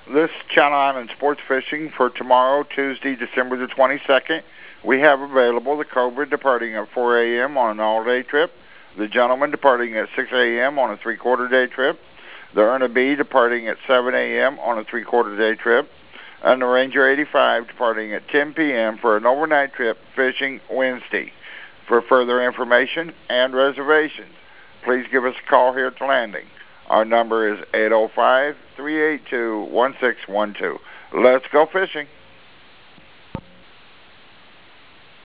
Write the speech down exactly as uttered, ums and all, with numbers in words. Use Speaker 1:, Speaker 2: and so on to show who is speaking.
Speaker 1: this Channel Island Sports Fishing for tomorrow, Tuesday, December the twenty-second. We have available the Cobra departing at four A M on an all-day trip, the Gentleman departing at six A M on a three-quarter day trip, the Erna B departing at seven A M on a three-quarter day trip, and the Ranger eighty-five departing at ten P M for an overnight trip fishing Wednesday. For further information and reservations, please give us a call here at the landing. Our number is eight oh five, three eight two, one six one two. Let's go fishing.